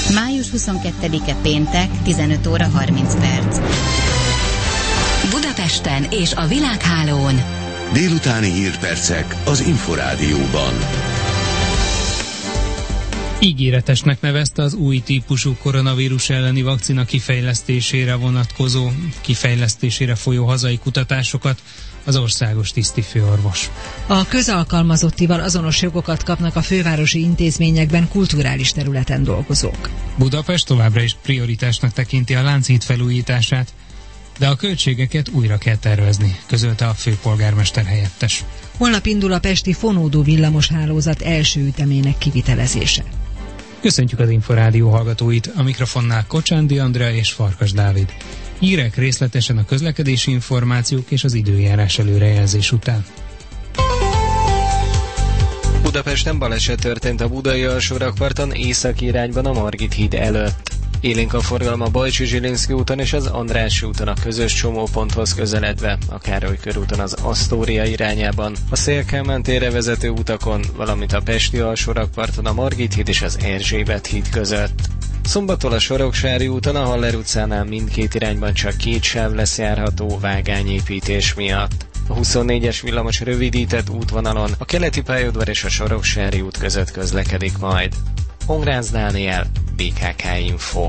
Május 22-e péntek, 15 óra 30 perc. Budapesten és a világhálón. Délutáni hírpercek az Inforádióban. Ígéretesnek nevezte az új típusú koronavírus elleni vakcina kifejlesztésére folyó hazai kutatásokat az országos tisztifőorvos. A közalkalmazottival azonos jogokat kapnak a fővárosi intézményekben kulturális területen dolgozók. Budapest továbbra is prioritásnak tekinti a Lánchíd felújítását, de a költségeket újra kell tervezni, közölte a főpolgármester helyettes. Holnap indul a pesti fonódó villamoshálózat első ütemének kivitelezése. Köszöntjük az Inforádió hallgatóit, a mikrofonnál Kocsándi Andrea és Farkas Dávid. Hírek részletesen a közlekedési információk és az időjárás előrejelzés után. Budapesten baleset történt a budai alsórakparton északi irányban a Margit híd előtt. Élénk a forgalom a Bajcsy-Zsilinszky úton és az Andrássy úton a közös csomóponthoz közeledve, a Károly körúton az Asztória irányában, a Széll-Kálmán térre vezető utakon, valamint a pesti alsórakparton a Margit híd és az Erzsébet híd között. Szombattól a Soroksári úton a Haller utcánál mindkét irányban csak két sáv lesz járható vágányépítés miatt. A 24-es villamos rövidített útvonalon a keleti pályaudvar és a Soroksári út között közlekedik majd. Hongrácz Dániel, BKK Info.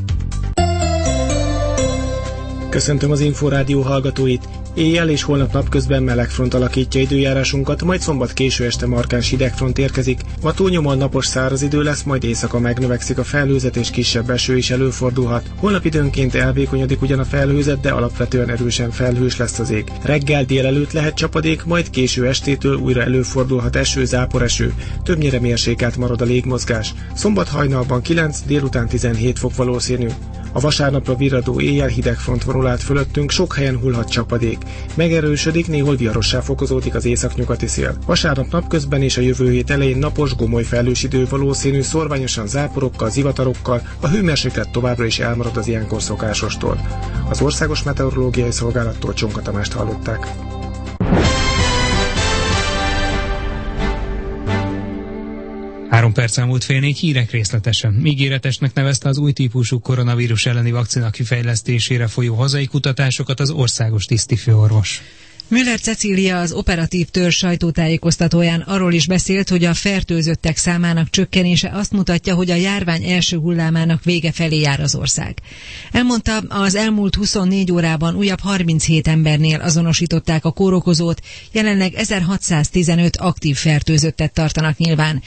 Köszöntöm az Inforádió hallgatóit! Éjjel és holnap napközben meleg front alakítja időjárásunkat, majd szombat késő este markáns hidegfront érkezik. Ma túlnyomóan napos száraz idő lesz, majd éjszaka megnövekszik a felhőzet és kisebb eső is előfordulhat. Holnap időnként elvékonyodik ugyan a felhőzet, de alapvetően erősen felhős lesz az ég. Reggel délelőtt lehet csapadék, majd késő estétől újra előfordulhat eső, záporeső. Többnyire mérsékelt marad a légmozgás. Szombat hajnalban 9, délután 17 fok valószínű. A vasárnapra virradó éjjel hidegfront vonul át fölöttünk, sok helyen hullhat csapadék. Megerősödik, néhol viharossá fokozódik az északnyugati szél. Vasárnap napközben és a jövő hét elején napos, gomoly felhős idő valószínű, szórványosan záporokkal, zivatarokkal, a hőmérséklet továbbra is elmarad az ilyenkor szokásostól. Az Országos Meteorológiai Szolgálattól Csonka Tamást hallották. Három perc elmúlt fél négy, hírek részletesen. Ígéretesnek nevezte az új típusú koronavírus elleni vakcina kifejlesztésére folyó hazai kutatásokat az országos tisztifőorvos. Müller Cecília az operatív törzs sajtótájékoztatóján arról is beszélt, hogy a fertőzöttek számának csökkenése azt mutatja, hogy a járvány első hullámának vége felé jár az ország. Elmondta, az elmúlt 24 órában újabb 37 embernél azonosították a kórokozót, jelenleg 1615 aktív fertőzöttet tartanak nyilván.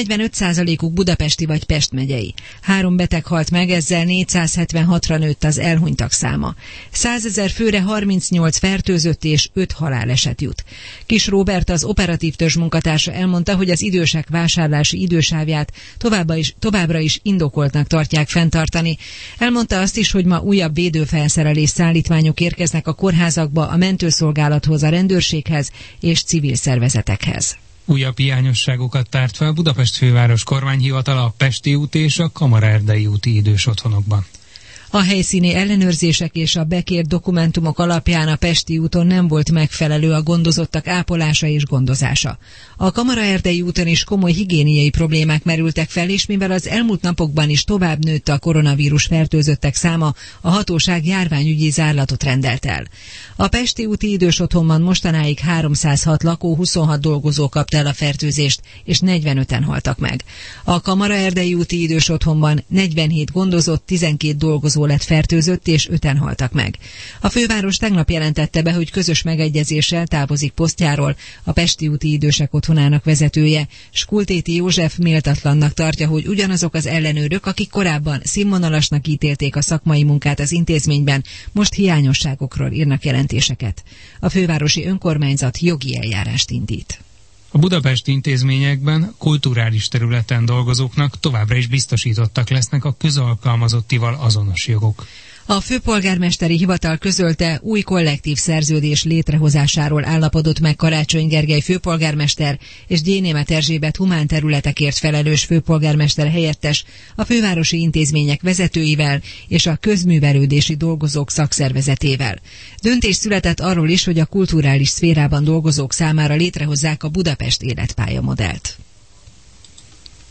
45%-uk budapesti vagy Pest megyei. 3 beteg halt meg, ezzel 476-ra nőtt az elhunytak száma. 100 000 főre 38 fertőzött és 5 haláleset jut. Kis Róbert, az operatív törzs munkatársa elmondta, hogy az idősek vásárlási idősávját továbbra is indokoltnak tartják fenntartani. Elmondta azt is, hogy ma újabb védőfelszerelés szállítmányok érkeznek a kórházakba, a mentőszolgálathoz, a rendőrséghez és civil szervezetekhez. Újabb hiányosságokat tárt fel Budapest főváros kormányhivatala a Pesti út és a Kamaraerdei úti idős otthonokban. A helyszíni ellenőrzések és a bekért dokumentumok alapján a Pesti úton nem volt megfelelő a gondozottak ápolása és gondozása. A Kamaraerdei úton is komoly higiéniai problémák merültek fel, és mivel az elmúlt napokban is tovább nőtt a koronavírus fertőzöttek száma, a hatóság járványügyi zárlatot rendelt el. A Pesti úti idős otthonban mostanáig 306 lakó, 26 dolgozó kapta el a fertőzést, és 45-en haltak meg. A Kamaraerdei úti idős otthonban 47 gondozott, 12 dolgozó lett fertőzött, és 5-en haltak meg. A főváros tegnap jelentette be, hogy közös megegyezéssel távozik posztjáról a Pesti úti idősek otthonának vezetője. Skultéti József méltatlannak tartja, hogy ugyanazok az ellenőrök, akik korábban színvonalasnak ítélték a szakmai munkát az intézményben, most hiányosságokról írnak jelentéseket. A fővárosi önkormányzat jogi eljárást indít. A budapesti intézményekben kulturális területen dolgozóknak továbbra is biztosítottak lesznek a közalkalmazottival azonos jogok. A főpolgármesteri hivatal közölte, új kollektív szerződés létrehozásáról állapodott meg Karácsony Gergely főpolgármester és Gyénémet Erzsébet humánterületekért felelős főpolgármester helyettes a fővárosi intézmények vezetőivel és a közművelődési dolgozók szakszervezetével. Döntés született arról is, hogy a kulturális szférában dolgozók számára létrehozzák a Budapest életpálya modellt.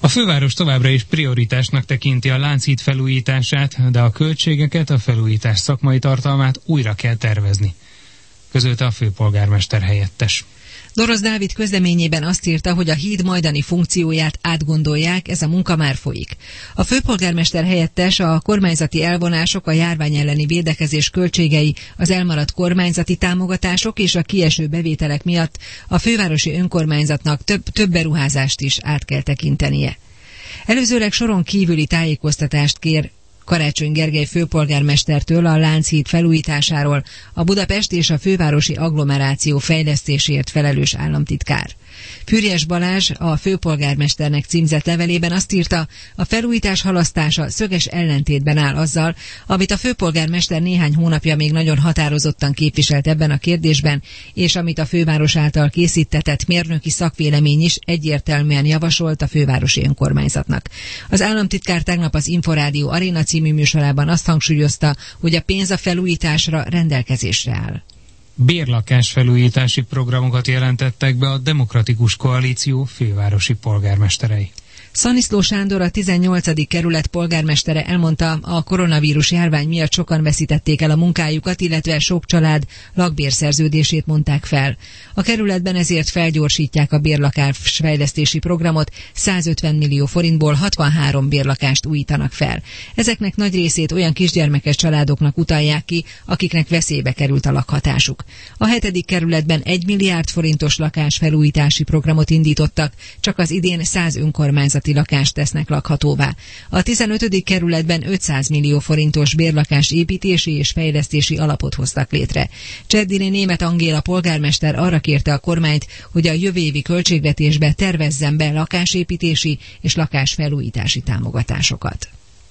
A főváros továbbra is prioritásnak tekinti a Lánchíd felújítását, de a költségeket, a felújítás szakmai tartalmát újra kell tervezni, közölte a főpolgármester helyettes. Dorosz Dávid közleményében azt írta, hogy a híd majdani funkcióját átgondolják, ez a munka már folyik. A főpolgármester helyettes a kormányzati elvonások, a járvány elleni védekezés költségei, az elmaradt kormányzati támogatások és a kieső bevételek miatt a fővárosi önkormányzatnak több beruházást is át kell tekintenie. Előzőleg soron kívüli tájékoztatást kér Karácsony Gergely főpolgármestertől a Lánchíd felújításáról a Budapest és a fővárosi agglomeráció fejlesztésért felelős államtitkár. Füriyes Balázs a főpolgármesternek címzett levelében azt írta, a felújítás halasztása szöges ellentétben áll azzal, amit a főpolgármester néhány hónapja még nagyon határozottan képviselt ebben a kérdésben, és amit a főváros által készítetett mérnöki szakvélemény is egyértelműen javasolt a fővárosi önkormányzatnak. Az államtitkár tegnap az Inforádió Aréna című műsorában azt hangsúlyozta, hogy a pénz a felújításra rendelkezésre áll. Bérlakás felújítási programokat jelentettek be a Demokratikus Koalíció fővárosi polgármesterei. Szaniszló Sándor, a 18. kerület polgármestere elmondta, a koronavírus járvány miatt sokan veszítették el a munkájukat, illetve sok család lakbérszerződését mondták fel. A kerületben ezért felgyorsítják a bérlakás fejlesztési programot, 150 millió forintból 63 bérlakást újítanak fel. Ezeknek nagy részét olyan kisgyermekes családoknak utalják ki, akiknek veszélybe került a lakhatásuk. A 7. kerületben 1 milliárd forintos lakásfelújítási programot indítottak, csak az idén 100 önkormányzat lakást tesznek lakhatóvá. A 15. kerületben 500 millió forintos bérlakás építési és fejlesztési alapot hoztak létre. Cseddini Németh Angéla polgármester arra kérte a kormányt, hogy a jövő évi költségvetésbe tervezzen be lakásépítési és lakásfelújítási támogatásokat.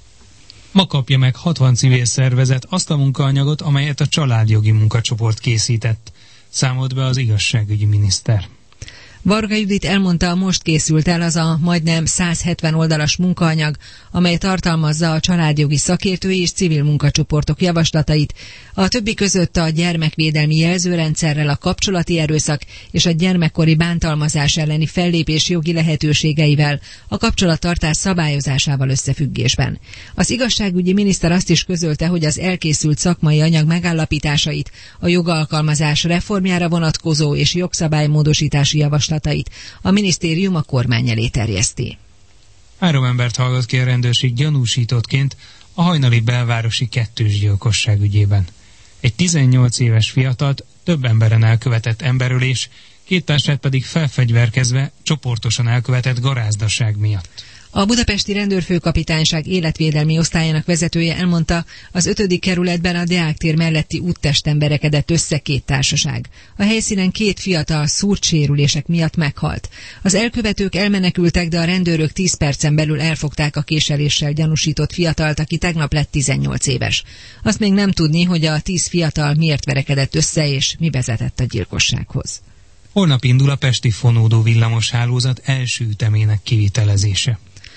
Ma kapja meg 60 civil szervezet azt a munkaanyagot, amelyet a családjogi munkacsoport készített, számolt be az igazságügyi miniszter. Varga Judit elmondta, most készült el az a majdnem 170 oldalas munkaanyag, amely tartalmazza a családjogi szakértői és civil munkacsoportok javaslatait, a többi között a gyermekvédelmi jelzőrendszerrel, a kapcsolati erőszak és a gyermekkori bántalmazás elleni fellépés jogi lehetőségeivel, a kapcsolattartás szabályozásával összefüggésben. Az igazságügyi miniszter azt is közölte, hogy az elkészült szakmai anyag megállapításait, a jogalkalmazás reformjára vonatkozó és jogszabálymódosítási javaslatait a minisztérium a kormány elé terjeszti. 3 embert hallgat ki a rendőrség gyanúsítottként a hajnali belvárosi kettős gyilkosság ügyében. Egy 18 éves fiatalt több emberen elkövetett emberölés, 2 társát pedig felfegyverkezve csoportosan elkövetett garázdaság miatt. A budapesti rendőrfőkapitányság életvédelmi osztályának vezetője elmondta, az 5. kerületben a Deák tér melletti úttesten verekedett össze 2 társaság. A helyszínen 2 fiatal szúrtsérülések miatt meghalt. Az elkövetők elmenekültek, de a rendőrök 10 percen belül elfogták a késeléssel gyanúsított fiatalt, aki tegnap lett 18 éves. Azt még nem tudni, hogy a 10 fiatal miért verekedett össze és mi vezetett a gyilkossághoz. Holnap indul a pesti fonódó villamoshálózat első ütemének kivitelezése.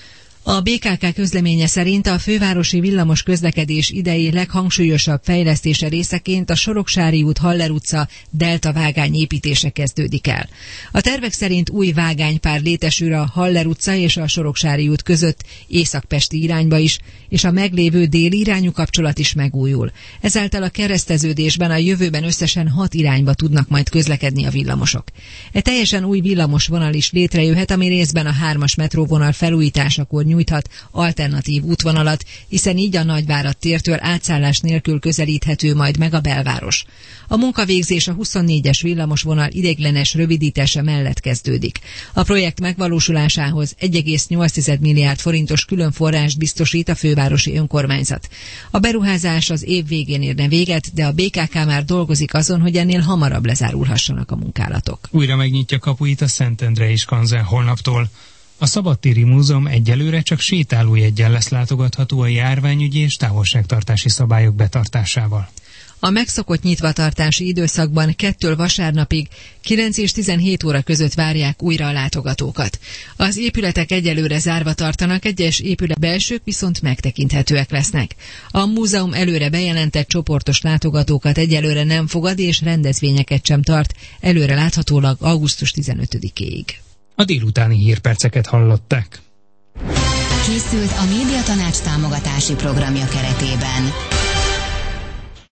A BKK közleménye szerint a fővárosi villamos közlekedés idei leghangsúlyosabb fejlesztése részeként a Soroksári út, Haller utca, Delta vágány építése kezdődik el. A tervek szerint új vágánypár létesül a Haller utca és a Soroksári út között északpesti irányba is, és a meglévő déli irányú kapcsolat is megújul. Ezáltal a kereszteződésben a jövőben összesen 6 irányba tudnak majd közlekedni a villamosok. Egy teljesen új villamosvonal is létrejöhet, ami részben a 3-as metróvonal felújításakor nyújthat alternatív útvonalat, hiszen így a Nagyvárad tértől átszállás nélkül közelíthető majd meg a belváros. A munkavégzés a 24-es villamosvonal ideiglenes rövidítése mellett kezdődik. A projekt megvalósulásához 1,8 milliárd forintos külön forrást biztosít a fővárosi önkormányzat. A beruházás az év végén érne véget, de a BKK már dolgozik azon, hogy ennél hamarabb lezárulhassanak a munkálatok. Újra megnyitja kapuit a Szentendrei Skanzen holnaptól. A Szabadtéri Múzeum egyelőre csak sétálójeggyel lesz látogatható a járványügyi és távolságtartási szabályok betartásával. A megszokott nyitvatartási időszakban 2-től vasárnapig 9 és 17 óra között várják újra a látogatókat. Az épületek egyelőre zárva tartanak, egyes épület belsők viszont megtekinthetőek lesznek. A múzeum előre bejelentett csoportos látogatókat egyelőre nem fogad és rendezvényeket sem tart, előre láthatólag augusztus 15-éig. A délutáni hírperceket hallották. Készült a Médiatanács támogatási programja keretében.